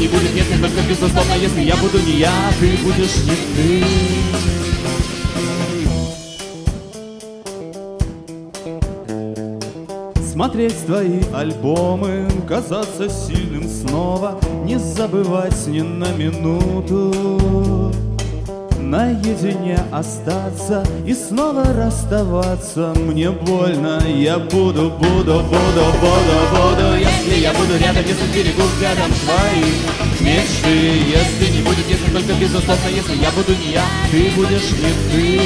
не будет, если только безусловно, если я буду не я, ты будешь не ты. Смотреть твои альбомы, казаться сильным снова, не забывать ни на минуту, наедине остаться и снова расставаться. Мне больно, я буду, если я буду рядом, если берегу взглядом твои мечты, если не будет, если только безусловно, если я буду не я, ты будешь не ты.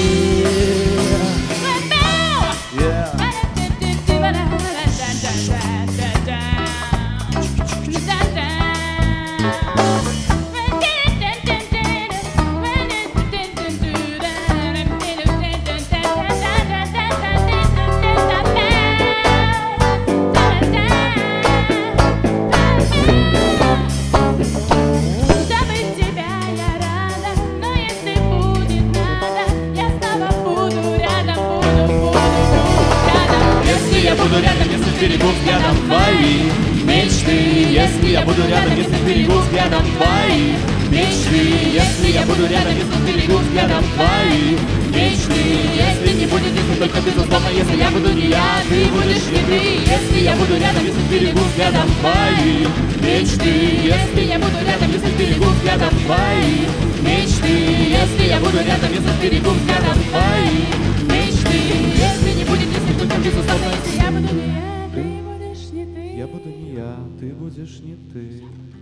Я буду рядом, если берегу взглядом твои мечты, если я буду рядом, если берегу взглядом твои мечты, если я буду рядом, если берегу взглядом твои мечты, если не будет, если только безусловно, если я буду не я, ты будешь не ты, если я буду рядом, если берегу взглядом твои мечты, если я буду рядом, если берегу взглядом твои мечты, если я буду рядом, если берегу взглядом твои мечты, если не будет, если только безусловно, я буду не я, ты будешь не ты. я буду не я, ты будешь не ты.